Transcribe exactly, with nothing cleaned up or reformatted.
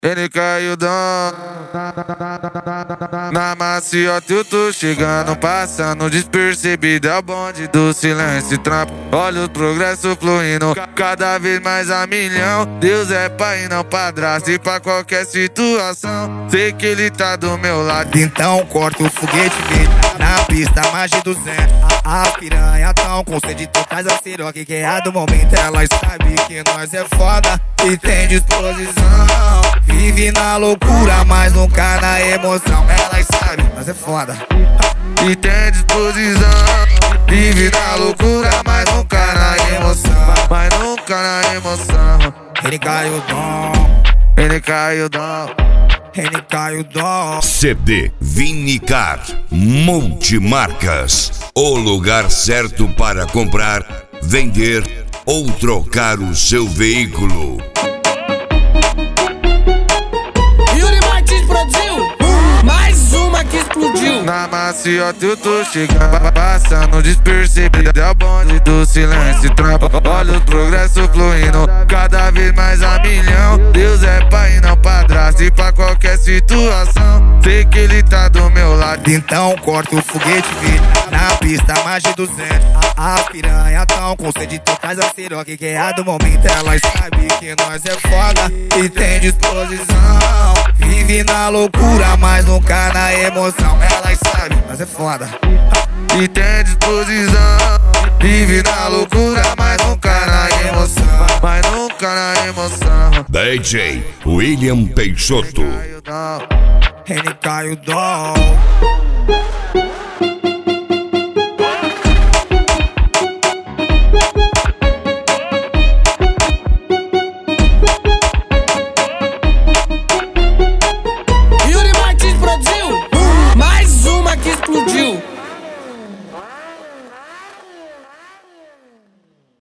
Ele caiu dão. Na maciota eu tô chegando, passando despercebido. É o bonde do silêncio e trampo. Olha o progresso fluindo, cada vez mais a milhão. Deus é pai e não padrasto, e pra qualquer situação sei que ele tá do meu lado. Então corta o foguete verde na pista, mais de duzentos. A, a piranha tão com sede, tu traz a siroque que é a do momento. Elas sabem que nós é foda e tem disposição. Vive na loucura, mas nunca na emoção. Elas sabem, nós é foda e tem disposição. Vive na loucura, mas nunca na emoção. Mas nunca na emoção. Ele caiu dom, Ele caiu dom. ele caiu dom. C D Vinicar Multimarcas, o lugar certo para comprar, vender ou trocar o seu veículo. Mais uma que explodiu. Na maciota eu tô chegando, passando despercebido. É o bonde do silêncio e trampo. Olha o progresso fluindo, cada vez mais a milhão. Deus é pai e não padrasto, e pra qualquer situação sei que ele tá do meu lado. Então corta o foguete verde na pista, mais de duzentos. A, a piranha tão com sede, tu traz a siroque que é a do momento. Elas sabem que nós é foda e tem disposição. Vive na loucura, mas nunca na emoção. Elas sabem, nós é foda e tem disposição. Vive na loucura, mas nunca na emoção. Mas nunca na emoção. D J William Peixoto. ele caiu dom.